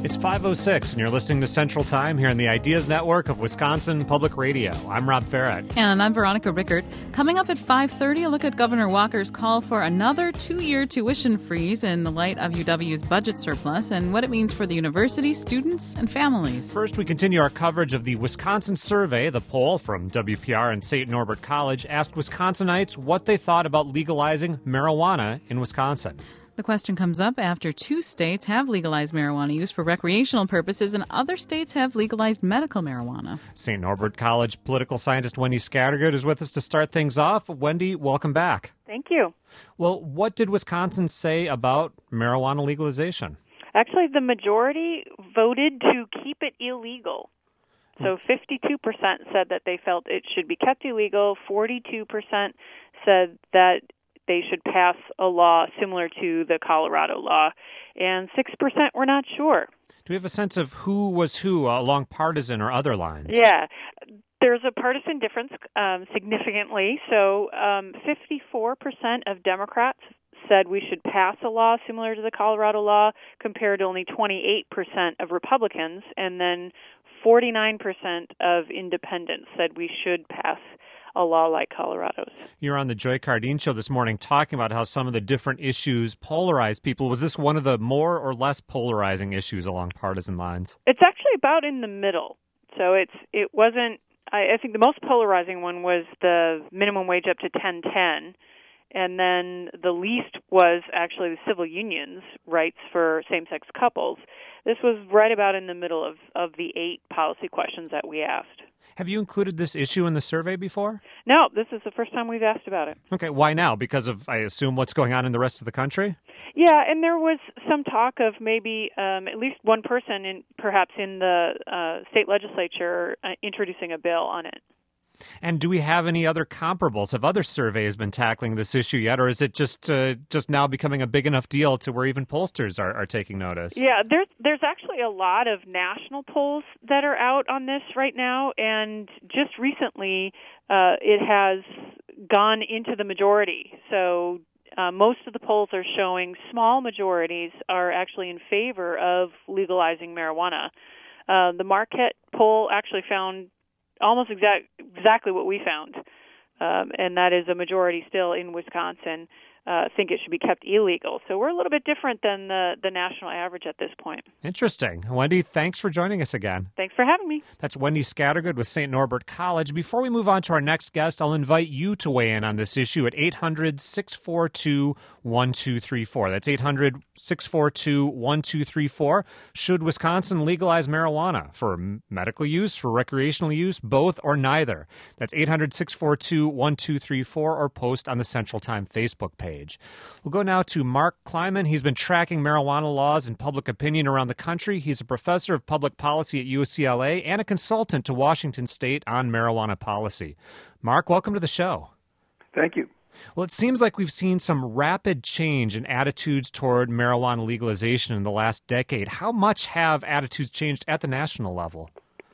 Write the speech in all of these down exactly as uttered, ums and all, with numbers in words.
It's five oh six, and you're listening to Central Time here on the Ideas Network of Wisconsin Public Radio. I'm Rob Farrett. And I'm Veronica Rickert. Coming up at five thirty, a look at Governor Walker's call for another two-year tuition freeze in the light of U W's budget surplus and what it means for the university, students, and families. First, we continue our coverage of the Wisconsin Survey. The poll from W P R and Saint Norbert College asked Wisconsinites what they thought about legalizing marijuana in Wisconsin. The question comes up after two states have legalized marijuana use for recreational purposes and other states have legalized medical marijuana. Saint Norbert College political scientist Wendy Scattergood is with us to start things off. Wendy, welcome back. Thank you. Well, what did Wisconsin say about marijuana legalization? Actually, the majority voted to keep it illegal. So fifty-two percent said that they felt it should be kept illegal. forty-two percent said that they should pass a law similar to the Colorado law, and six percent were not sure. Do we have a sense of who was who uh, along partisan or other lines? Yeah, there's a partisan difference um, significantly. So um, fifty-four percent of Democrats said we should pass a law similar to the Colorado law, compared to only twenty-eight percent of Republicans, and then forty-nine percent of independents said we should pass a law like Colorado's. You're on the Joy Cardine show this morning talking about how some of the different issues polarize people. Was this one of the more or less polarizing issues along partisan lines? It's actually about in the middle. So it's it wasn't, I, I think the most polarizing one was the minimum wage up to ten ten, and then the least was actually the civil unions' rights for same-sex couples. This was right about in the middle of, of the eight policy questions that we asked. Have you included this issue in the survey before? No, this is the first time we've asked about it. Okay, why now? Because of, I assume, what's going on in the rest of the country? Yeah, and there was some talk of maybe um, at least one person, in, perhaps in the uh, state legislature, uh, introducing a bill on it. And do we have any other comparables? Have other surveys been tackling this issue yet, or is it just uh, just now becoming a big enough deal to where even pollsters are, are taking notice? Yeah, there's there's actually a lot of national polls that are out on this right now, and just recently uh, it has gone into the majority. So uh, most of the polls are showing small majorities are actually in favor of legalizing marijuana. Uh, the Marquette poll actually found almost exact, exactly what we found, um, and that is a majority still in Wisconsin uh, think it should be kept illegal. So we're a little bit different than the, the national average at this point. Interesting. Wendy, thanks for joining us again. Thanks for having me. That's Wendy Scattergood with Saint Norbert College. Before we move on to our next guest, I'll invite you to weigh in on this issue at eight hundred, six four two, one two three four. That's eight hundred, six four two, one two three four. Should Wisconsin legalize marijuana for medical use, for recreational use, both or neither? That's eight hundred, six four two, one two three four, or post on the Central Time Facebook page. We'll go now to Mark Kleiman. He's been tracking marijuana laws and public opinion around the country. He's a professor of public policy at U C L A and a consultant to Washington State on marijuana policy. Mark, welcome to the show. Thank you. Well, it seems like we've seen some rapid change in attitudes toward marijuana legalization in the last decade. How much have attitudes changed at the national level?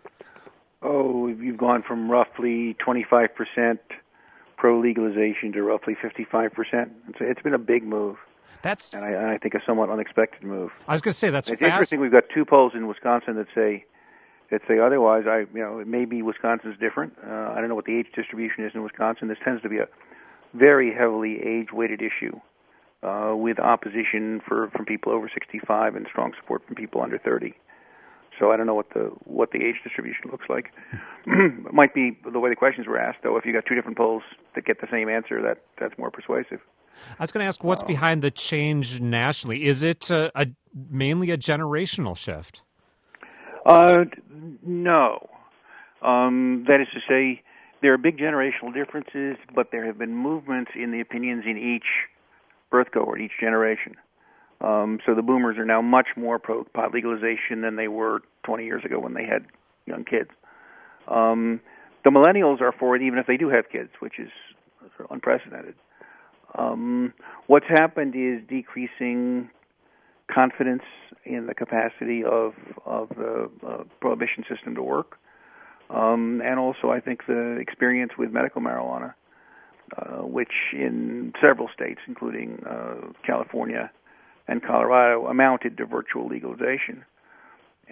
Oh, you've gone from roughly twenty-five percent pro-legalization to roughly fifty-five percent. It's, it's been a big move. That's, and I, and I think a somewhat unexpected move. I was going to say that's it's fast. interesting. We've got two polls in Wisconsin that say that say otherwise. I, you know, maybe Wisconsin's different. Uh, I don't know what the age distribution is in Wisconsin. This tends to be a very heavily age-weighted issue, uh, with opposition for from people over sixty-five and strong support from people under thirty. So I don't know what the what the age distribution looks like. It might be the way the questions were asked, though. If you got two different polls that get the same answer, that that's more persuasive. I was going to ask, what's uh, behind the change nationally? Is it a, a, mainly a generational shift? Uh, no. Um, that is to say, there are big generational differences, but there have been movements in the opinions in each birth cohort, each generation. Um, so the boomers are now much more pro pot legalization than they were twenty years ago when they had young kids. Um, the millennials are for it even if they do have kids, which is sort of unprecedented. Um, what's happened is decreasing confidence in the capacity of, of the uh, prohibition system to work. Um, and also, I think, the experience with medical marijuana, uh, which in several states, including uh, California and Colorado, amounted to virtual legalization.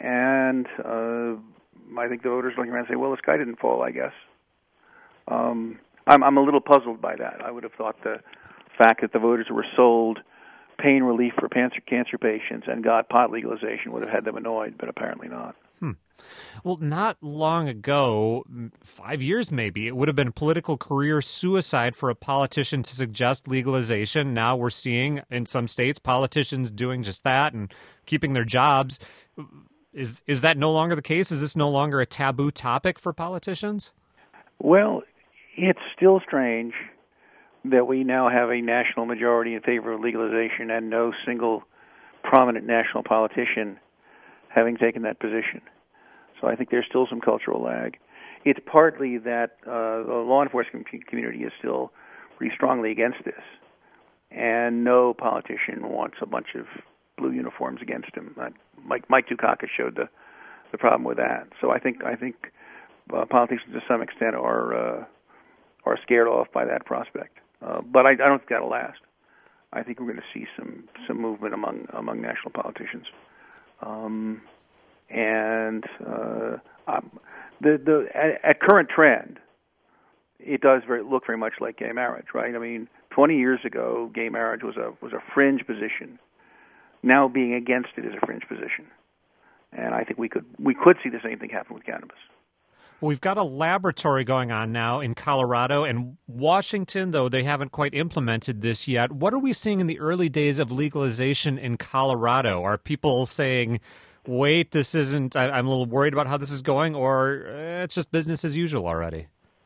and uh, I think the voters looking around and say, well, the sky didn't fall, I guess. Um, I'm, I'm a little puzzled by that. I would have thought the fact that the voters were sold pain relief for cancer, cancer patients and got pot legalization would have had them annoyed, but apparently not. Hmm. Well, not long ago, five years maybe, it would have been political career suicide for a politician to suggest legalization. Now we're seeing in some states politicians doing just that and keeping their jobs. Is is that no longer the case? Is this no longer a taboo topic for politicians? Well, it's still strange that we now have a national majority in favor of legalization and no single prominent national politician having taken that position. So I think there's still some cultural lag. It's partly that uh, the law enforcement community is still pretty strongly against this, and no politician wants a bunch of blue uniforms against him. Uh, Mike Mike Dukakis showed the the problem with that. So I think I think uh, politicians to some extent are uh, are scared off by that prospect. Uh, but I, I don't think that'll last. I think we're going to see some some movement among among national politicians. Um, And uh, um, the the at, at current trend, it does very look very much like gay marriage, right? I mean, twenty years ago, gay marriage was a was a fringe position. Now, being against it is a fringe position, and I think we could we could see the same thing happen with cannabis. Well, we've got a laboratory going on now in Colorado and Washington, though they haven't quite implemented this yet. What are we seeing in the early days of legalization in Colorado? Are people saying, wait, this isn't, I, I'm a little worried about how this is going, or eh, it's just business as usual already?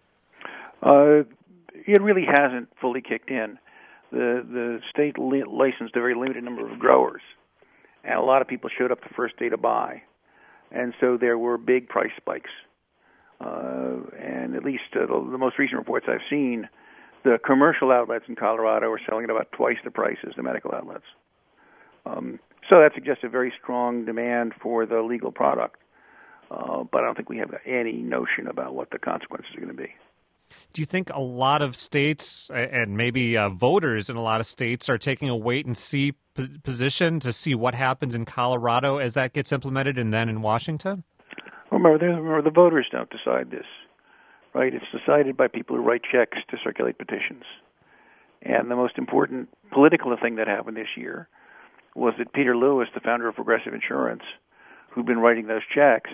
Uh, it really hasn't fully kicked in. The the state li- licensed a very limited number of growers, and a lot of people showed up the first day to buy, and so there were big price spikes. Uh, and at least uh, the, the most recent reports I've seen, the commercial outlets in Colorado are selling at about twice the price as the medical outlets. Um, so that suggests a very strong demand for the legal product, uh, but I don't think we have any notion about what the consequences are going to be. Do you think a lot of states and maybe uh, voters in a lot of states are taking a wait-and-see p- position to see what happens in Colorado as that gets implemented and then in Washington? Remember, remember, the voters don't decide this, right? It's decided by people who write checks to circulate petitions. And the most important political thing that happened this year was that Peter Lewis, the founder of Progressive Insurance, who'd been writing those checks,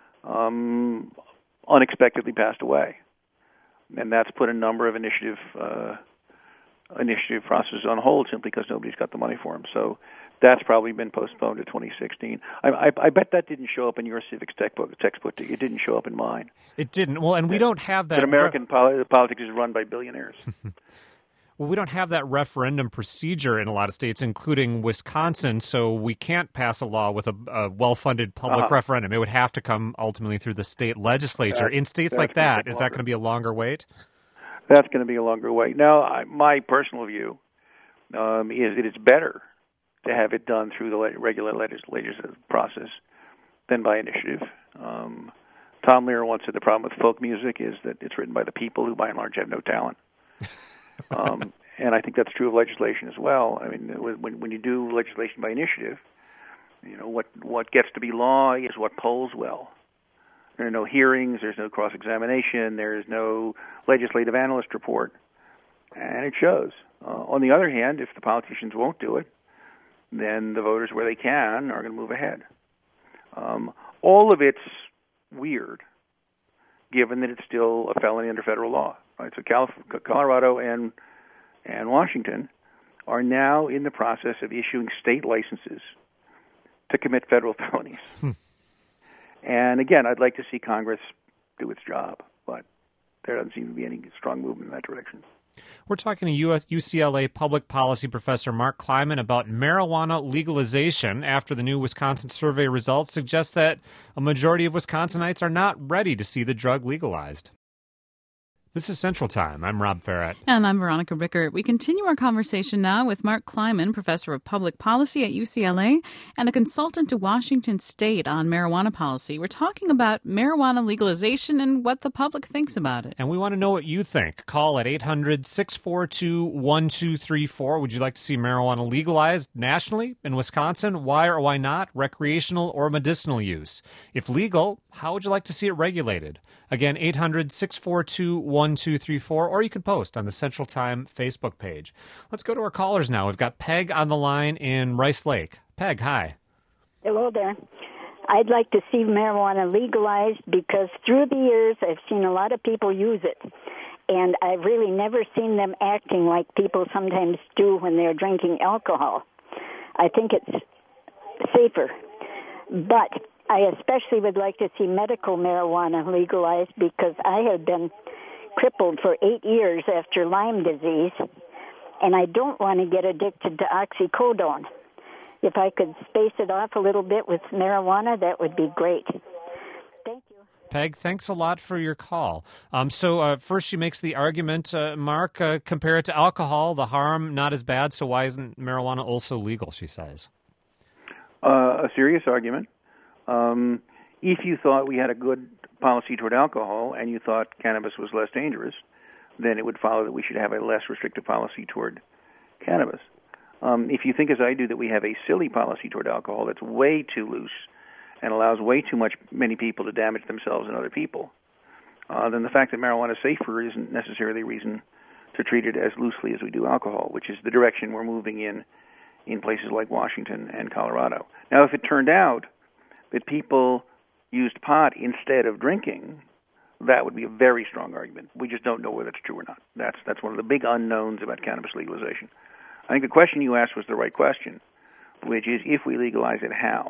um, unexpectedly passed away. And that's put a number of initiative uh, initiative processes on hold simply because nobody's got the money for them. So that's probably been postponed to twenty sixteen. I, I, I bet that didn't show up in your civics textbook. textbook. It didn't show up in mine. It didn't. Well, and we that, don't have that. That American re- poli- politics is run by billionaires. Well, we don't have that referendum procedure in a lot of states, including Wisconsin, so we can't pass a law with a, a well-funded public uh-huh. referendum. It would have to come ultimately through the state legislature. That, in states like that, is that going to be a longer wait? That's going to be a longer wait. Now, I, my personal view um, is that it's better to have it done through the regular legislative process than by initiative. Um, Tom Lehrer once said the problem with folk music is that it's written by the people who, by and large, have no talent. um, and I think that's true of legislation as well. I mean, when when you do legislation by initiative, you know what what gets to be law is what polls well. There are no hearings, there's no cross-examination, there is no legislative analyst report, and it shows. Uh, on the other hand, if the politicians won't do it, then the voters, where they can, are going to move ahead. Um, all of it's weird, given that it's still a felony under federal law. Right, so California, Colorado and and Washington are now in the process of issuing state licenses to commit federal felonies. Hmm. And again, I'd like to see Congress do its job, but there doesn't seem to be any strong movement in that direction. We're talking to U S, U C L A public policy professor Mark Kleiman about marijuana legalization after the new Wisconsin survey results suggest that a majority of Wisconsinites are not ready to see the drug legalized. This is Central Time. I'm Rob Farrett. And I'm Veronica Rickert. We continue our conversation now with Mark Kleiman, professor of public policy at U C L A and a consultant to Washington State on marijuana policy. We're talking about marijuana legalization and what the public thinks about it. And we want to know what you think. Call at eight hundred, six four two, one two three four. Would you like to see marijuana legalized nationally in Wisconsin? Why or why not? Recreational or medicinal use? If legal, how would you like to see it regulated? Again, eight hundred, six four two, one two three four, or you can post on the Central Time Facebook page. Let's go to our callers now. We've got Peg on the line in Rice Lake. Peg, hi. Hello there. I'd like to see marijuana legalized because through the years I've seen a lot of people use it. And I've really never seen them acting like people sometimes do when they're drinking alcohol. I think it's safer. But I especially would like to see medical marijuana legalized because I have been crippled for eight years after Lyme disease, and I don't want to get addicted to oxycodone. If I could space it off a little bit with marijuana, that would be great. Thank you. Peg, thanks a lot for your call. Um, so uh, first she makes the argument, uh, Mark, uh, compare it to alcohol, the harm not as bad, so why isn't marijuana also legal, she says? Uh, a serious argument. Um, if you thought we had a good policy toward alcohol and you thought cannabis was less dangerous, then it would follow that we should have a less restrictive policy toward cannabis. Um, if you think, as I do, that we have a silly policy toward alcohol that's way too loose and allows way too much many people to damage themselves and other people, uh, then the fact that marijuana is safer isn't necessarily a reason to treat it as loosely as we do alcohol, which is the direction we're moving in in places like Washington and Colorado. Now, if it turned out that people used pot instead of drinking, that would be a very strong argument. We just don't know whether it's true or not. That's that's one of the big unknowns about cannabis legalization. I think the question you asked was the right question, which is if we legalize it, how?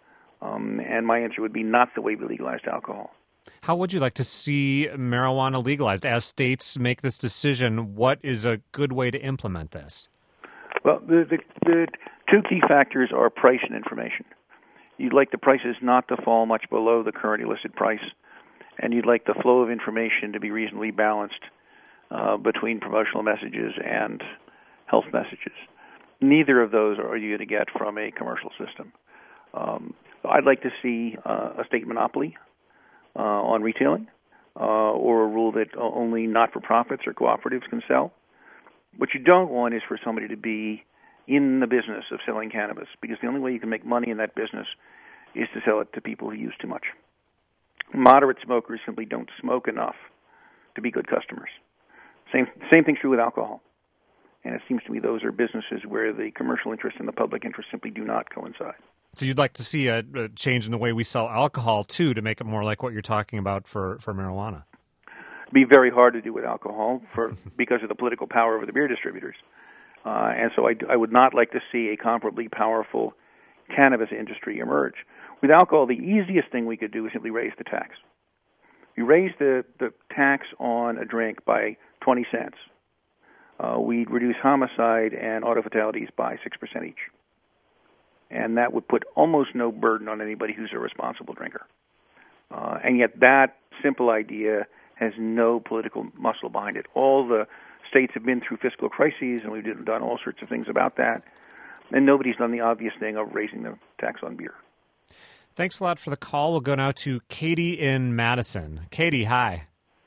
Um, and my answer would be not the way we legalized alcohol. How would you like to see marijuana legalized? As states make this decision, what is a good way to implement this? Well, the, the, the two key factors are price and information. You'd like the prices not to fall much below the current illicit price, and you'd like the flow of information to be reasonably balanced uh, between promotional messages and health messages. Neither of those are you going to get from a commercial system. Um, I'd like to see uh, a state monopoly uh, on retailing, uh, or a rule that only not-for-profits or cooperatives can sell. What you don't want is for somebody to be in the business of selling cannabis, because the only way you can make money in that business is to sell it to people who use too much. Moderate smokers simply don't smoke enough to be good customers. Same same thing's true with alcohol. And it seems to me those are businesses where the commercial interest and the public interest simply do not coincide. So you'd like to see a, a change in the way we sell alcohol, too, to make it more like what you're talking about for, for marijuana? It'd be very hard to do with alcohol for because of the political power of the beer distributors. Uh, and so I, I would not like to see a comparably powerful cannabis industry emerge. With alcohol, the easiest thing we could do is simply raise the tax. You raise the, the tax on a drink by twenty cents. Uh, we'd reduce homicide and auto fatalities by six percent each. And that would put almost no burden on anybody who's a responsible drinker. Uh, and yet that simple idea has no political muscle behind it. All the states have been through fiscal crises, and we've done all sorts of things about that. And nobody's done the obvious thing of raising the tax on beer. Thanks a lot for the call. We'll go now to Katie in Madison. Katie, hi.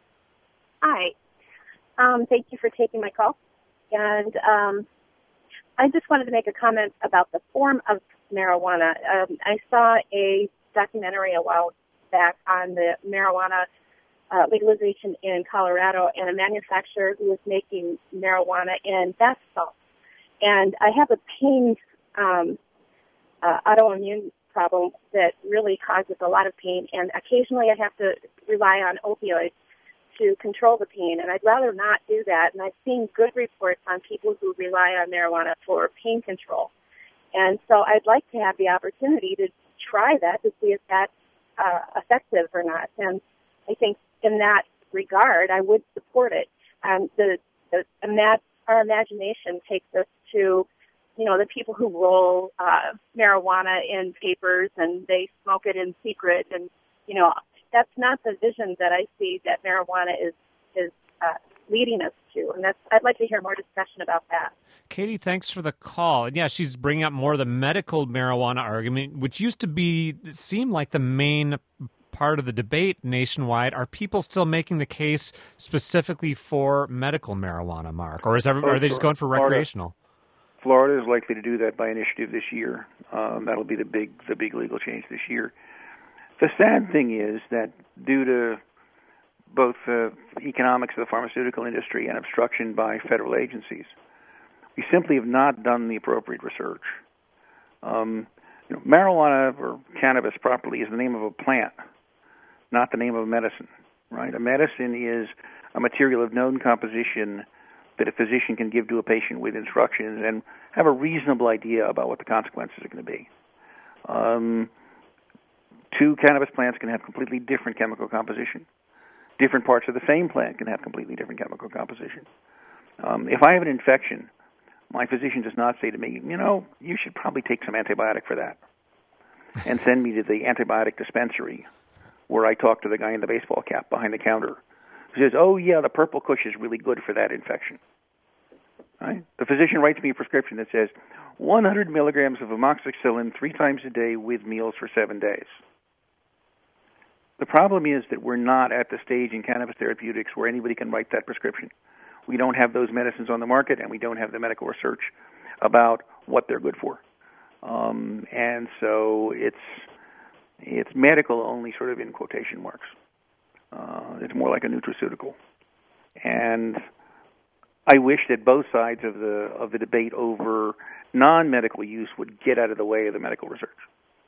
Hi. Um, thank you for taking my call. And um, I just wanted to make a comment about the form of marijuana. Um, I saw a documentary a while back on the marijuana uh, legalization in Colorado and a manufacturer who was making marijuana in bath salts. And I have a pain um, uh, autoimmune problem that really causes a lot of pain, and occasionally I have to rely on opioids to control the pain, and I'd rather not do that. And I've seen good reports on people who rely on marijuana for pain control. And so I'd like to have the opportunity to try that to see if that's uh, effective or not. And I think in that regard, I would support it. Um, the, the imag- our imagination takes us to, you know, the people who roll uh, marijuana in papers and they smoke it in secret, and, you know, that's not the vision that I see that marijuana is is uh, leading us to. And that's, I'd like to hear more discussion about that. Katie, thanks for the call. Yeah, she's bringing up more of the medical marijuana argument, which used to be seem like the main part of the debate nationwide. Are people still making the case specifically for medical marijuana, Mark, or is every, are they just going for recreational? Florida is likely to do that by initiative this year. Um, that'll be the big the big legal change this year. The sad thing is that due to both the economics of the pharmaceutical industry and obstruction by federal agencies, we simply have not done the appropriate research. Um, you know, marijuana or cannabis properly is the name of a plant, not the name of a medicine, right? A medicine is a material of known composition that a physician can give to a patient with instructions and have a reasonable idea about what the consequences are going to be. Um, two cannabis plants can have completely different chemical composition. Different parts of the same plant can have completely different chemical composition. Um, if I have an infection, my physician does not say to me, you know, you should probably take some antibiotic for that, and send me to the antibiotic dispensary where I talk to the guy in the baseball cap behind the counter who says, oh, yeah, the purple kush is really good for that infection. Right? The physician writes me a prescription that says one hundred milligrams of amoxicillin three times a day with meals for seven days. The problem is that we're not at the stage in cannabis therapeutics where anybody can write that prescription. We don't have those medicines on the market, and we don't have the medical research about what they're good for. Um, and so it's it's medical only, sort of in quotation marks. Uh, it's more like a nutraceutical. And I wish that both sides of the of the debate over non-medical use would get out of the way of the medical research.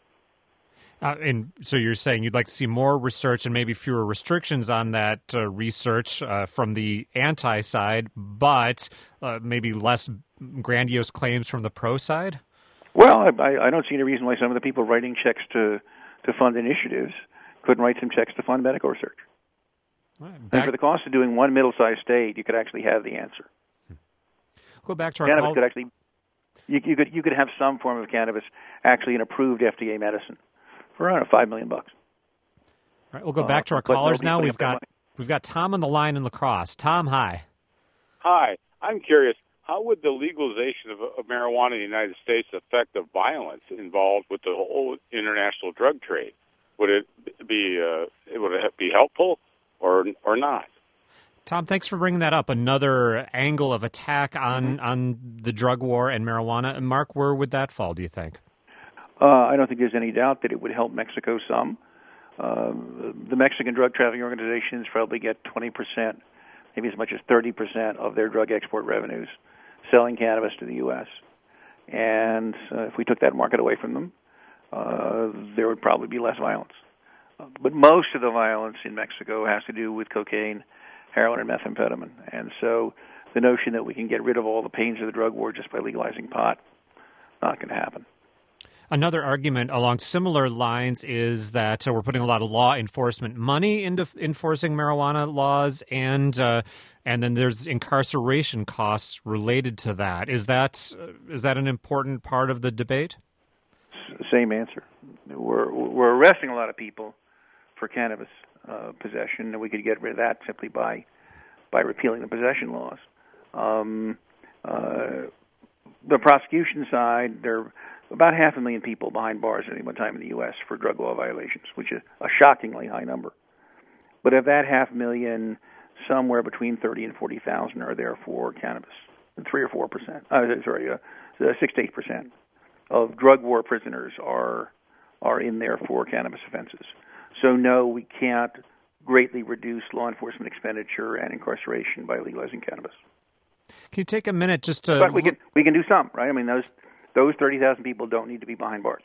Uh, and so you're saying you'd like to see more research and maybe fewer restrictions on that uh, research uh, from the anti side, but uh, maybe less grandiose claims from the pro side? Well, I, I don't see any reason why some of the people writing checks to, to fund initiatives couldn't write some checks to fund medical research. Right, and for the cost of doing one middle-sized state, you could actually have the answer. Go back to our cannabis call. could actually, you, you could you could have some form of cannabis actually an approved F D A medicine for around five million bucks. All right, we'll go back to our uh, callers now. We've We've got we've got Tom on the line in La Crosse. Tom, hi. Hi, I'm curious. How would the legalization of, of marijuana in the United States affect the violence involved with the whole international drug trade? Would it be uh, would it be helpful or or not? Tom, thanks for bringing that up. Another angle of attack on, mm-hmm. on the drug war and marijuana. And Mark, where would that fall, do you think? Uh, I don't think there's any doubt that it would help Mexico some. Uh, the Mexican drug trafficking organizations probably get twenty percent, maybe as much as thirty percent of their drug export revenues selling cannabis to the U S. And uh, if we took that market away from them, uh, there would probably be less violence. Uh, but most of the violence in Mexico has to do with cocaine, heroin, and methamphetamine. And so the notion that we can get rid of all the pains of the drug war just by legalizing pot, not going to happen. Another argument along similar lines is that uh, we're putting a lot of law enforcement money into f- enforcing marijuana laws, and uh, and then there's incarceration costs related to that. Is that uh, is that an important part of the debate? S- same answer. We're we're arresting a lot of people for cannabis uh, possession, and we could get rid of that simply by by repealing the possession laws. Um, uh, the prosecution side, they're about half a million people behind bars at any one time in the U S for drug law violations, which is a shockingly high number. But of that half million, somewhere between thirty and forty thousand are there for cannabis, three or four percent. Uh, sorry, uh, six to eight percent of drug war prisoners are are in there for cannabis offenses. So no, we can't greatly reduce law enforcement expenditure and incarceration by legalizing cannabis. Can you take a minute just to? But we can we can do some, right? I mean those. Those thirty thousand people don't need to be behind bars.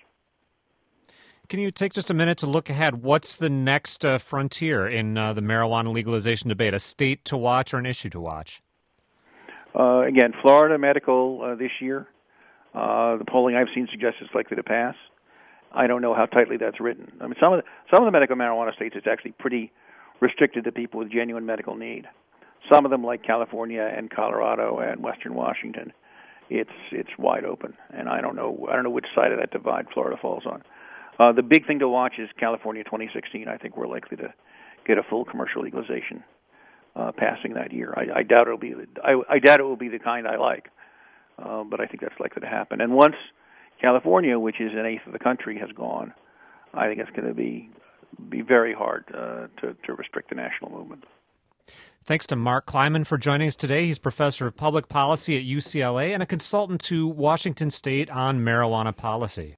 Can you take just a minute to look ahead? What's the next uh, frontier in uh, the marijuana legalization debate? A state to watch or an issue to watch? Uh, again, Florida medical uh, this year. Uh, the polling I've seen suggests it's likely to pass. I don't know how tightly that's written. I mean, some of the, some of the medical marijuana states, it's actually pretty restricted to people with genuine medical need. Some of them, like California and Colorado and Western Washington, it's it's wide open, and I don't know I don't know which side of that divide Florida falls on. Uh, the big thing to watch is California twenty sixteen. I think we're likely to get a full commercial legalization uh, passing that year. I, I doubt it'll be. I, I doubt it will be the kind I like, uh, but I think that's likely to happen. And once California, which is an eighth of the country, has gone, I think it's going to be be very hard uh, to to restrict the national movement. Thanks to Mark Kleiman for joining us today. He's professor of public policy at U C L A and a consultant to Washington State on marijuana policy.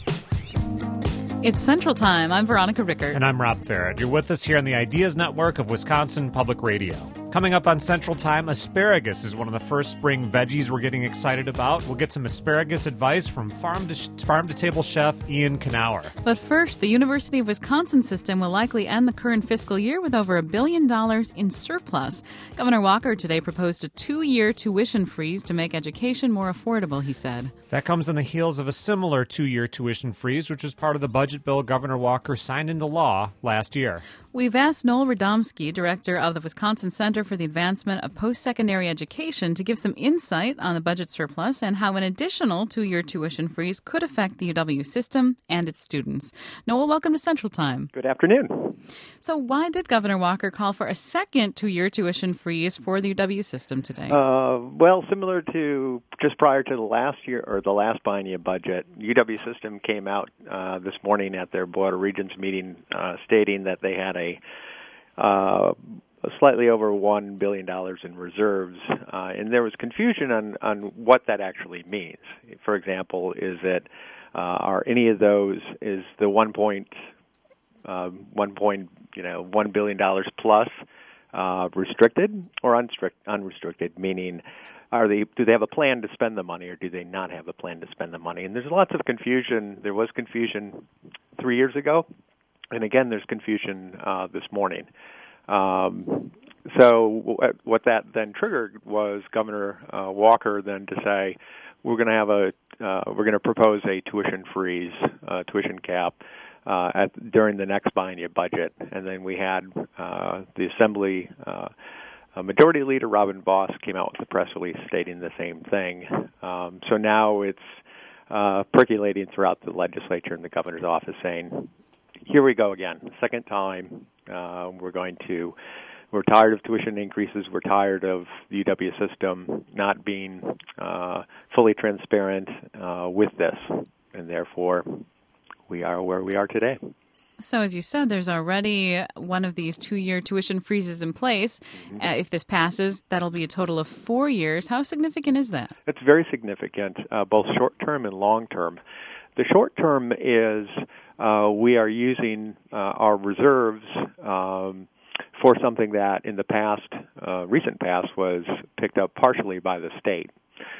It's Central Time. I'm Veronica Rickert. And I'm Rob Farrett. You're with us here on the Ideas Network of Wisconsin Public Radio. Coming up on Central Time, asparagus is one of the first spring veggies we're getting excited about. We'll get some asparagus advice from farm to farm to table chef Ian Knauer. But first, the University of Wisconsin system will likely end the current fiscal year with over a billion dollars in surplus. Governor Walker today proposed a two-year tuition freeze to make education more affordable, he said. That comes on the heels of a similar two-year tuition freeze, which was part of the budget bill Governor Walker signed into law last year. We've asked Noel Radomski, director of the Wisconsin Center for the Advancement of Post-Secondary Education, to give some insight on the budget surplus and how an additional two-year tuition freeze could affect the U W system and its students. Noel, welcome to Central Time. Good afternoon. So why did Governor Walker call for a second two-year tuition freeze for the U W system today? Uh, well, similar to just prior to the last year or the last biennium budget, U W system came out uh, this morning at their Board of Regents meeting uh, stating that they had a uh, slightly over one billion dollars in reserves, uh, and there was confusion on, on what that actually means. For example, is that uh, are any of those, is the one point, uh, one point, you know, one billion dollars plus uh, restricted or unstrict, unrestricted, meaning are they, do they have a plan to spend the money or do they not have a plan to spend the money? And there's lots of confusion. There was confusion three years ago, and again, there's confusion uh, this morning. Um, so w- what that then triggered was Governor uh, Walker then to say we're going to have a uh, we're going to propose a tuition freeze, uh, tuition cap uh, at during the next biennium budget, and then we had uh, the Assembly uh, Majority Leader Robin Vos came out with a press release stating the same thing. Um, so now it's uh, percolating throughout the legislature and the governor's office saying, here we go again, second time. Uh, we're going to, we're tired of tuition increases. We're tired of the U W system not being uh, fully transparent uh, with this, and therefore we are where we are today. So as you said, there's already one of these two-year tuition freezes in place. Mm-hmm. Uh, if this passes, that'll be a total of four years. How significant is that? It's very significant, uh, both short-term and long-term. The short-term is uh, we are using uh, our reserves um, for something that in the past, uh, recent past, was picked up partially by the state.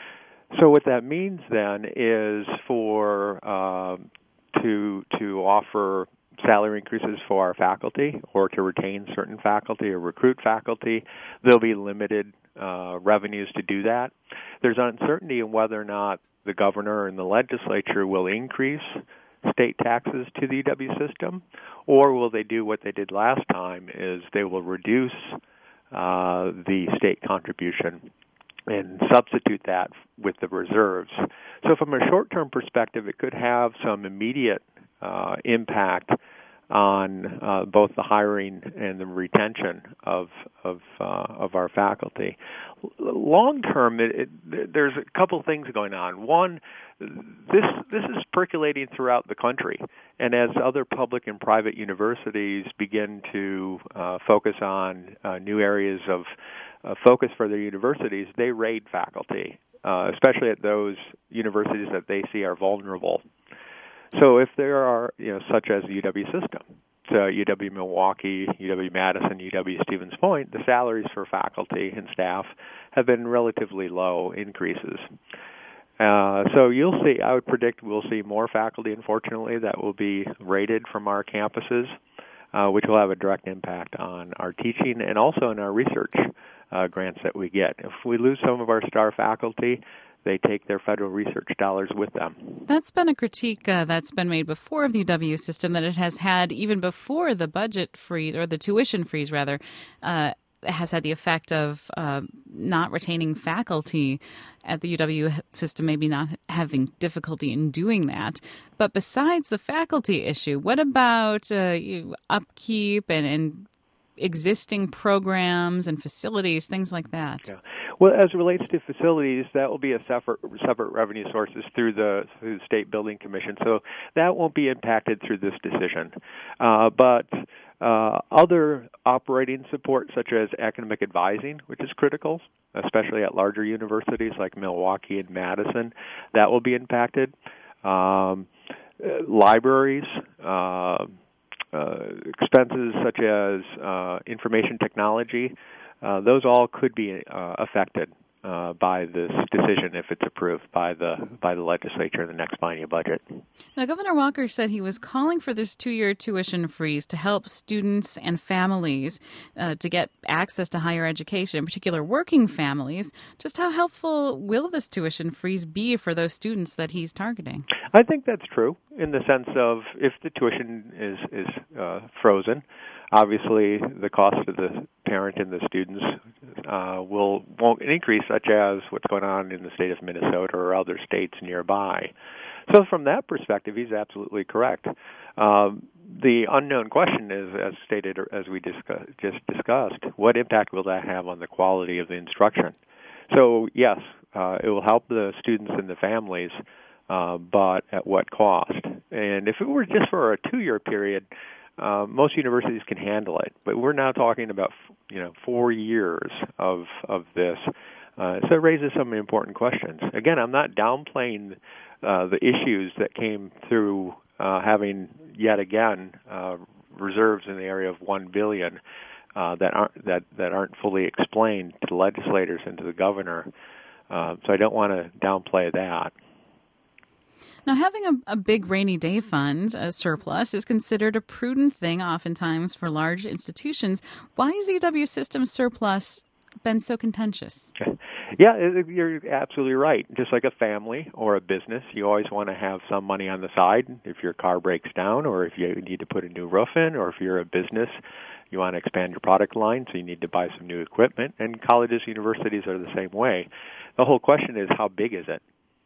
So what that means then is for uh, to to offer salary increases for our faculty or to retain certain faculty or recruit faculty, there'll be limited uh, revenues to do that. There's uncertainty in whether or not the governor and the legislature will increase state taxes to the U W system, or will they do what they did last time, is they will reduce uh, the state contribution and substitute that with the reserves. So from a short-term perspective, it could have some immediate uh, impact on uh, both the hiring and the retention of of uh, of our faculty. Long term, it, it, there's a couple things going on. One, this this is percolating throughout the country, and as other public and private universities begin to uh, focus on uh, new areas of uh, focus for their universities, they raid faculty, uh, especially at those universities that they see are vulnerable. So if there are, you know, such as the U W system, so U W Milwaukee, U W Madison, U W Stevens Point, the salaries for faculty and staff have been relatively low increases. Uh, so you'll see, I would predict we'll see more faculty, unfortunately, that will be rated from our campuses, uh, which will have a direct impact on our teaching and also in our research uh, grants that we get. If we lose some of our star faculty, they take their federal research dollars with them. That's been a critique uh, that's been made before of the U W system, that it has had, even before the budget freeze, or the tuition freeze, rather, uh, has had the effect of uh, not retaining faculty at the U W system, maybe not having difficulty in doing that. But besides the faculty issue, what about uh, upkeep and, and existing programs and facilities, things like that? Yeah. Well, as it relates to facilities, that will be a separate separate revenue sources through the, through the State Building Commission. So that won't be impacted through this decision. Uh, but uh, other operating support, such as academic advising, which is critical, especially at larger universities like Milwaukee and Madison, that will be impacted. Um, uh, libraries, uh, uh, expenses such as uh, information technology, Uh, those all could be uh, affected uh, by this decision if it's approved by the by the legislature in the next biennial budget. Now, Governor Walker said he was calling for this two-year tuition freeze to help students and families uh, to get access to higher education, in particular working families. Just how helpful will this tuition freeze be for those students that he's targeting? I think that's true in the sense of if the tuition is, is uh, frozen, obviously the cost of the parent and the students uh, will won't increase, such as what's going on in the state of Minnesota or other states nearby. So from that perspective, he's absolutely correct. Um, the unknown question is, as stated, as we discuss, just discussed, what impact will that have on the quality of the instruction? So yes, uh, it will help the students and the families, uh, but at what cost? And if it were just for a two-year period, Uh, most universities can handle it, but we're now talking about, you know, four years of of this. Uh, so it raises some important questions. Again, I'm not downplaying uh, the issues that came through uh, having yet again uh, reserves in the area of one billion dollars uh, that aren't that, that aren't fully explained to the legislators and to the governor. Uh, so I don't want to downplay that. Now, having a, a big rainy day fund, a surplus, is considered a prudent thing oftentimes for large institutions. Why has the U W system's surplus been so contentious? Yeah, you're absolutely right. Just like a family or a business, you always want to have some money on the side if your car breaks down or if you need to put a new roof in, or if you're a business, you want to expand your product line, so you need to buy some new equipment. And colleges, universities are the same way. The whole question is, how big is it?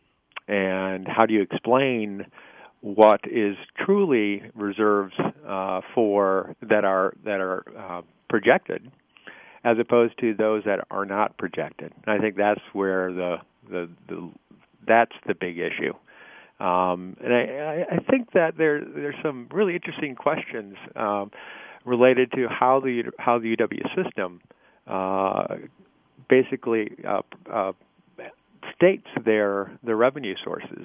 And how do you explain what is truly reserves uh, for that are that are uh, projected, as opposed to those that are not projected? And I think that's where the the, the that's the big issue. Um, and I, I think that there there's some really interesting questions um, related to how the how the U W system uh, basically uh, uh, states their their revenue sources,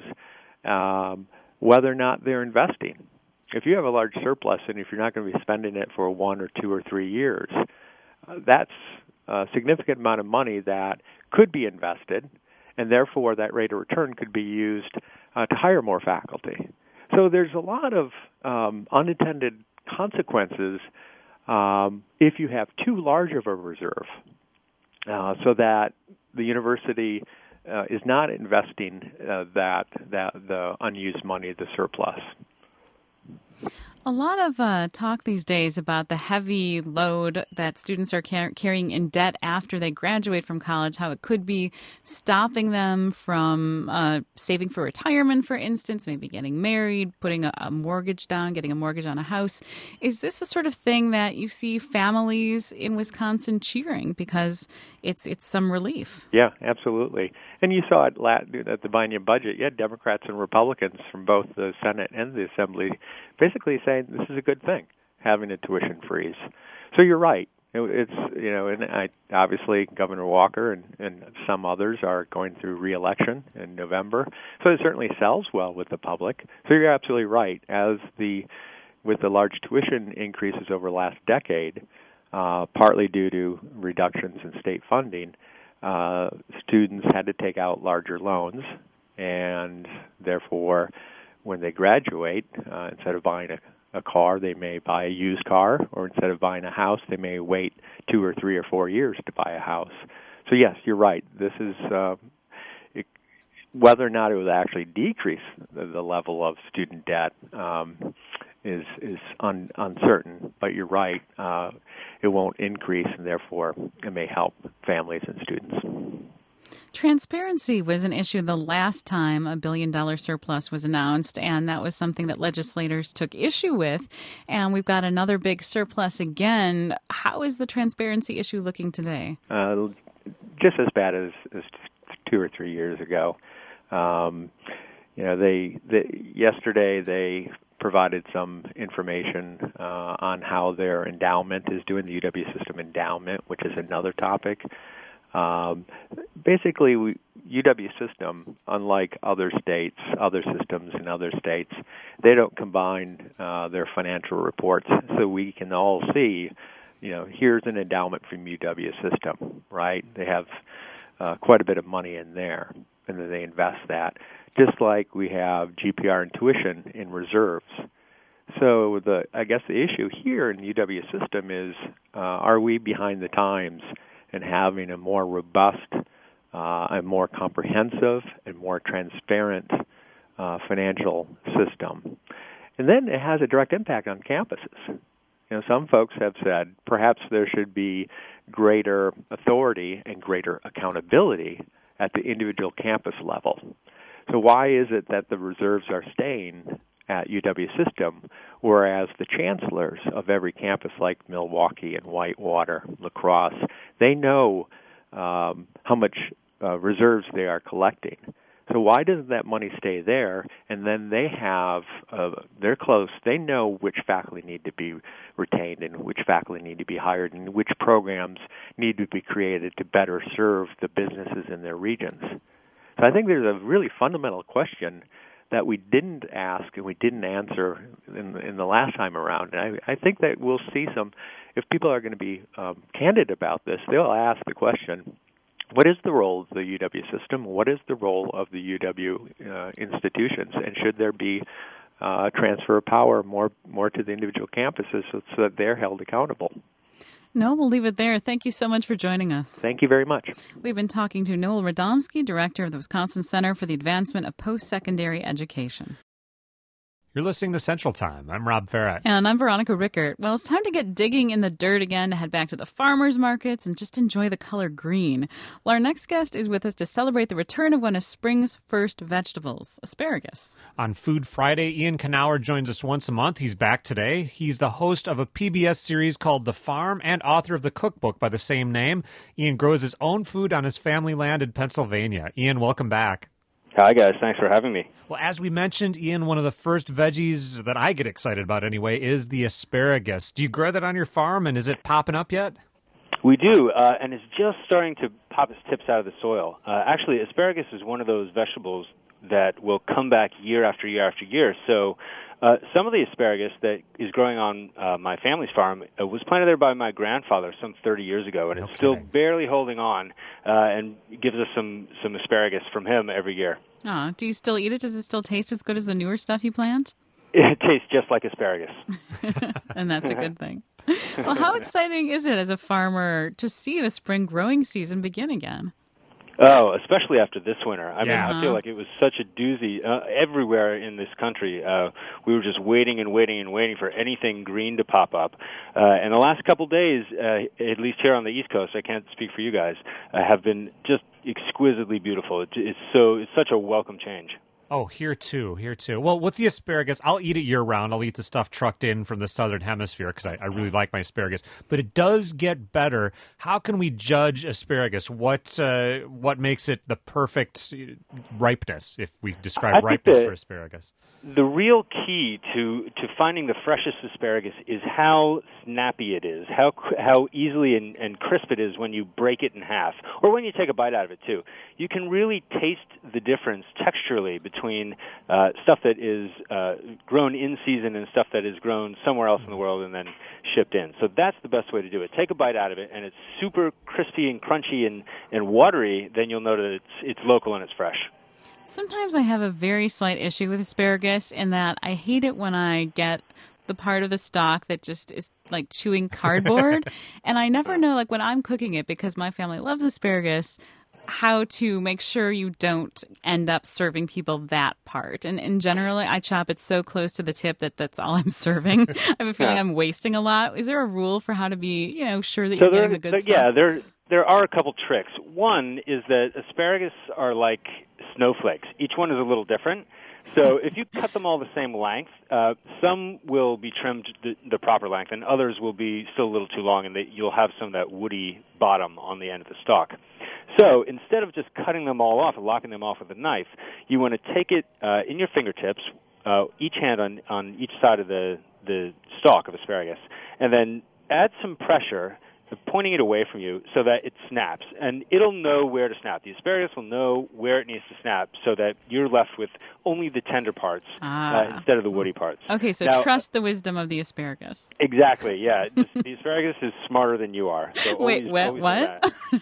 um, whether or not they're investing. If you have a large surplus and if you're not going to be spending it for one or two or three years, uh, that's a significant amount of money that could be invested, and therefore that rate of return could be used uh, to hire more faculty. So there's a lot of um, unintended consequences um, if you have too large of a reserve, uh, so that the university uh, is not investing uh, that that the unused money, the surplus. A lot of uh, talk these days about the heavy load that students are car- carrying in debt after they graduate from college, how it could be stopping them from uh, saving for retirement, for instance, maybe getting married, putting a, a mortgage down, getting a mortgage on a house. Is this the sort of thing that you see families in Wisconsin cheering because it's it's some relief? Yeah, absolutely. And you saw it at the biennium budget. You had Democrats and Republicans from both the Senate and the Assembly basically saying this is a good thing, having a tuition freeze. So you're right. It's, you know, and I, obviously Governor Walker and, and some others are going through re-election in November. So it certainly sells well with the public. So you're absolutely right. As the with the large tuition increases over the last decade, uh, partly due to reductions in state funding, uh, students had to take out larger loans, and therefore when they graduate, uh, instead of buying a, a car, they may buy a used car, or instead of buying a house, they may wait two or three or four years to buy a house. So yes, you're right. This is uh, it, whether or not it will actually decrease the, the level of student debt um, is is un, uncertain. But you're right. Uh, it won't increase, and therefore it may help families and students. Transparency was an issue the last time a billion dollar surplus was announced, and that was something that legislators took issue with. And we've got another big surplus again. How is the transparency issue looking today? Uh, just as bad as, as two or three years ago. Um, you know, they, they yesterday they provided some information uh, on how their endowment is doing, the U W system endowment, which is another topic. Um, basically, we, U W system, unlike other states, other systems in other states, they don't combine uh, their financial reports, so we can all see, you know, here's an endowment from U W system, right? They have uh, quite a bit of money in there, and then they invest that, just like we have G P R and tuition in reserves. So the I guess the issue here in the U W system is, uh, are we behind the times and having a more robust, uh, a more comprehensive, and more transparent uh, financial system? And then it has a direct impact on campuses. You know, some folks have said perhaps there should be greater authority and greater accountability at the individual campus level. So why is it that the reserves are staying at U W system, whereas the chancellors of every campus like Milwaukee and Whitewater, La Crosse, they know um, how much uh, reserves they are collecting. So why doesn't that money stay there? And then they have, uh, they're close, they know which faculty need to be retained and which faculty need to be hired and which programs need to be created to better serve the businesses in their regions. So I think there's a really fundamental question that we didn't ask and we didn't answer in, in the last time around. And I, I think that we'll see some, if people are going to be um, candid about this, they'll ask the question, what is the role of the U W system? What is the role of the U W uh, institutions? And should there be uh, transfer of power more, more to the individual campuses so, so that they're held accountable? No, we'll leave it there. Thank you so much for joining us. Thank you very much. We've been talking to Noel Radomski, Director of the Wisconsin Center for the Advancement of Post-Secondary Education. You're listening to Central Time. I'm Rob Farrett. And I'm Veronica Rickert. Well, it's time to get digging in the dirt again, to head back to the farmers markets and just enjoy the color green. Well, our next guest is with us to celebrate the return of one of spring's first vegetables, asparagus. On Food Friday, Ian Knauer joins us once a month. He's back today. He's the host of a P B S series called The Farm and author of the cookbook by the same name. Ian grows his own food on his family land in Pennsylvania. Ian, welcome back. Hi, guys. Thanks for having me. Well, as we mentioned, Ian, one of the first veggies that I get excited about anyway is the asparagus. Do you grow that on your farm, and is it popping up yet? We do, uh, and it's just starting to pop its tips out of the soil. Uh, actually, asparagus is one of those vegetables that will come back year after year after year. So uh, some of the asparagus that is growing on uh, my family's farm uh, was planted there by my grandfather some thirty years ago, and No it's kidding. still barely holding on uh, and gives us some, some asparagus from him every year. Oh, do you still eat it? Does it still taste as good as the newer stuff you plant? It tastes just like asparagus. And that's a good thing. Well, how exciting is it as a farmer to see the spring growing season begin again? Oh, especially after this winter. I Yeah. mean, I feel like it was such a doozy uh, everywhere in this country. Uh, we were just waiting and waiting and waiting for anything green to pop up. Uh, and the last couple days, uh, at least here on the East Coast, I can't speak for you guys, uh, have been just exquisitely beautiful. It, it's so it's such a welcome change. Oh, here too, here too. Well, with the asparagus, I'll eat it year-round. I'll eat the stuff trucked in from the southern hemisphere because I, I really like my asparagus. But it does get better. How can we judge asparagus? What uh, what makes it the perfect ripeness, if we describe I think ripeness that for asparagus? The real key to, to finding the freshest asparagus is how snappy it is, how how easily and, and crisp it is when you break it in half, or when you take a bite out of it, too. You can really taste the difference texturally between uh, stuff that is uh, grown in season and stuff that is grown somewhere else in the world and then shipped in. So that's the best way to do it. Take a bite out of it, and it's super crispy and crunchy and, and watery, then you'll know that it's it's local and it's fresh. Sometimes I have a very slight issue with asparagus in that I hate it when I get the part of the stalk that just is like chewing cardboard. And I never know, like when I'm cooking it, because my family loves asparagus, how to make sure you don't end up serving people that part. And, and generally, I chop it so close to the tip that that's all I'm serving. I have a feeling Yeah. I'm wasting a lot. Is there a rule for how to be, you know, sure that So you're there, getting the good there, stuff? yeah, there there are a couple tricks. One is that asparagus are like snowflakes. Each one is a little different. So if you cut them all the same length, uh, some will be trimmed the, the proper length, and others will be still a little too long, and they, you'll have some of that woody bottom on the end of the stalk. So instead of just cutting them all off and locking them off with a knife, you want to take it uh, in your fingertips, uh, each hand on, on each side of the, the stalk of asparagus, and then add some pressure, pointing it away from you so that it snaps, and it'll know where to snap. The asparagus will know where it needs to snap so that you're left with only the tender parts ah. uh, instead of the woody parts. Okay, so now, trust the wisdom of the asparagus. Exactly, yeah. the, the asparagus is smarter than you are. So Wait, always, what? always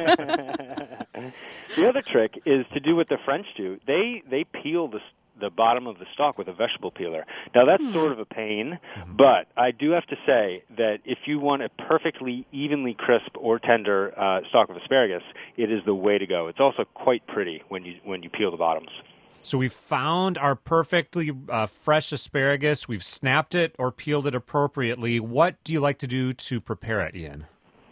what? The other trick is to do what the French do. They, they peel the the bottom of the stalk with a vegetable peeler. Now, that's hmm. sort of a pain, but I do have to say that if you want a perfectly evenly crisp or tender uh, stalk of asparagus, it is the way to go. It's also quite pretty when you when you peel the bottoms. So we've found our perfectly uh, fresh asparagus. We've snapped it or peeled it appropriately. What do you like to do to prepare it, Ian?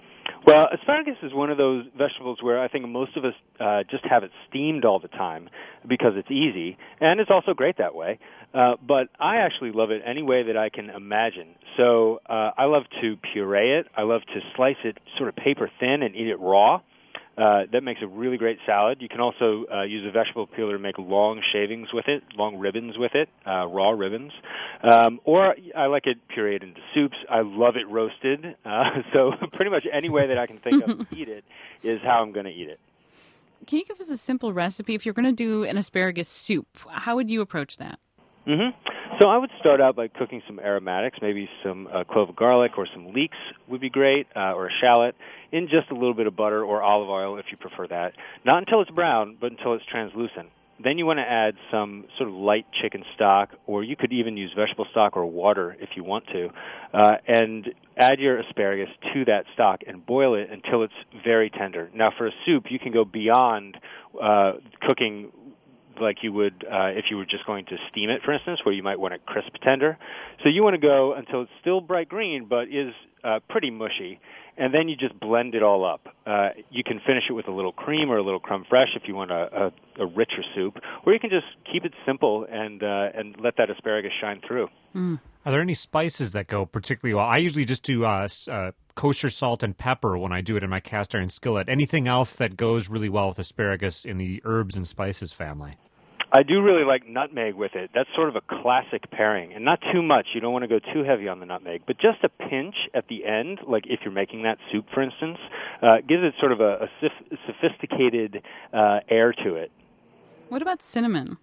Well, asparagus is one of those vegetables where I think most of us uh, just have it steamed all the time because it's easy, and it's also great that way. Uh, but I actually love it any way that I can imagine. So uh, I love to puree it. I love to slice it sort of paper thin and eat it raw. Uh, that makes a really great salad. You can also uh, use a vegetable peeler to make long shavings with it, long ribbons with it, uh, raw ribbons. Um, or I like it pureed into soups. I love it roasted. Uh, so pretty much any way that I can think of to eat it is how I'm going to eat it. Can you give us a simple recipe? If you're going to do an asparagus soup, how would you approach that? Mm-hmm. So I would start out by cooking some aromatics, maybe some uh, clove of garlic or some leeks would be great, uh, or a shallot, in just a little bit of butter or olive oil if you prefer that. Not until it's brown, but until it's translucent. Then you want to add some sort of light chicken stock, or you could even use vegetable stock or water if you want to, uh, and add your asparagus to that stock and boil it until it's very tender. Now, for a soup, you can go beyond uh, cooking like you would uh, if you were just going to steam it, for instance, where you might want it crisp tender. So you want to go until it's still bright green, but is uh, pretty mushy, and then you just blend it all up. Uh, you can finish it with a little cream or a little creme fraiche if you want a, a, a richer soup, or you can just keep it simple and uh, and let that asparagus shine through. Mm. Are there any spices that go particularly well? I usually just do uh, uh, kosher salt and pepper when I do it in my cast iron skillet. Anything else that goes really well with asparagus in the herbs and spices family? I do really like nutmeg with it. That's sort of a classic pairing, and not too much. You don't want to go too heavy on the nutmeg, but just a pinch at the end, like if you're making that soup, for instance, uh, gives it sort of a, a soph- sophisticated uh, air to it. What about cinnamon?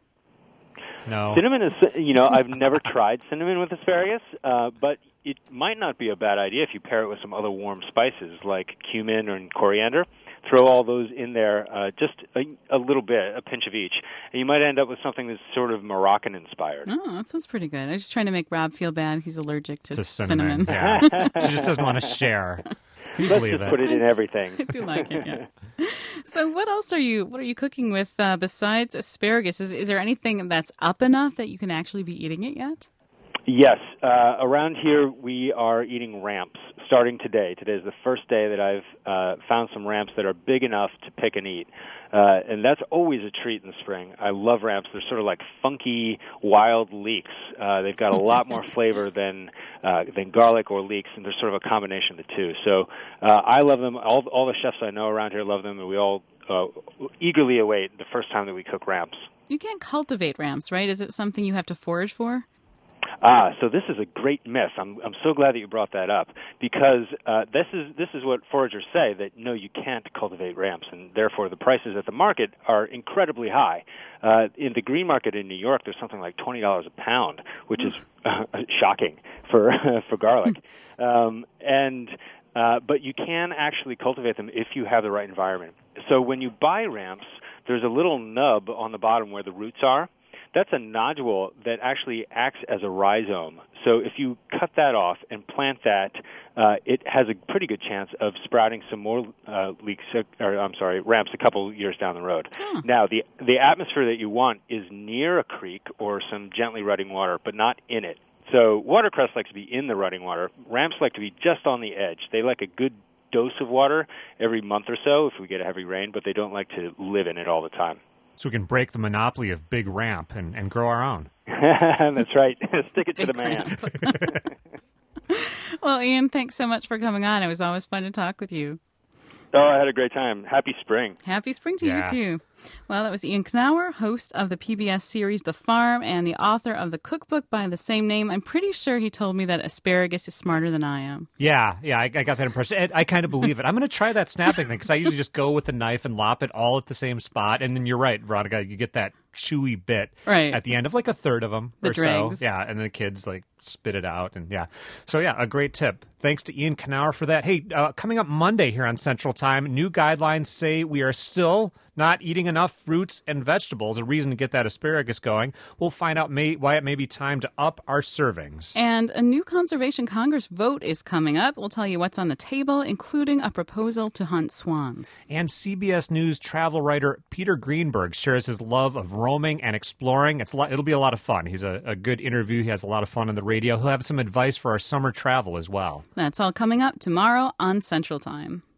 No. Cinnamon is, you know, I've never tried cinnamon with asparagus, uh, but it might not be a bad idea if you pair it with some other warm spices like cumin or coriander. Throw all those in there, uh, just a, a little bit, a pinch of each, and you might end up with something that's sort of Moroccan-inspired. Oh, that sounds pretty good. I was just trying to make Rob feel bad. He's allergic to, to cinnamon. cinnamon. Yeah. She just doesn't want to share. Can you Let's believe just it? put it in everything. I do like it, yeah. So what else are you, what are you cooking with uh, besides asparagus? Is, is there anything that's up enough that you can actually be eating it yet? Yes. Uh, around here, we are eating ramps starting today. Today is the first day that I've uh, found some ramps that are big enough to pick and eat. Uh, and that's always a treat in the spring. I love ramps. They're sort of like funky, wild leeks. Uh, they've got a lot more flavor than uh, than garlic or leeks, and they're sort of a combination of the two. So uh, I love them. All, all the chefs I know around here love them, and we all uh, eagerly await the first time that we cook ramps. You can't cultivate ramps, right? Is it something you have to forage for? Ah, so this is a great myth. I'm I'm so glad that you brought that up because uh, this is this is what foragers say, that no, you can't cultivate ramps, and therefore the prices at the market are incredibly high. Uh, in the green market in New York, there's something like twenty dollars a pound, which is uh, shocking for for garlic. Um, and uh, but you can actually cultivate them if you have the right environment. So when you buy ramps, there's a little nub on the bottom where the roots are. That's a nodule that actually acts as a rhizome. So if you cut that off and plant that, uh, it has a pretty good chance of sprouting some more uh, leeks, or I'm sorry, ramps a couple years down the road. Hmm. Now, the the atmosphere that you want is near a creek or some gently running water, but not in it. So watercress likes to be in the running water. Ramps like to be just on the edge. They like a good dose of water every month or so if we get a heavy rain, but they don't like to live in it all the time. So we can break the monopoly of Big Ramp and, and grow our own. That's right. Stick it Big to the man. Well, Ian, thanks so much for coming on. It was always fun to talk with you. Oh, I had a great time. Happy spring. Happy spring to Yeah. you, too. Well, that was Ian Knauer, host of the P B S series The Farm and the author of the cookbook by the same name. I'm pretty sure he told me that asparagus is smarter than I am. Yeah, yeah, I, I got that impression. And I kind of believe it. I'm going to try that snapping thing because I usually just go with the knife and lop it all at the same spot. And then you're right, Veronica, you get that chewy bit Right. at the end of like a third of them The or dregs. so. Yeah, and the kids like spit it out. And yeah. So yeah, a great tip. Thanks to Ian Knauer for that. Hey, uh, coming up Monday here on Central Time, new guidelines say we are still not eating enough fruits and vegetables, a reason to get that asparagus going. We'll find out may, why it may be time to up our servings. And a new Conservation Congress vote is coming up. We'll tell you what's on the table, including a proposal to hunt swans. And C B S News travel writer Peter Greenberg shares his love of roaming and exploring. It's a lot, it'll be a lot of fun. He's a, a good interview. He has a lot of fun on the radio. He'll have some advice for our summer travel as well. That's all coming up tomorrow on Central Time.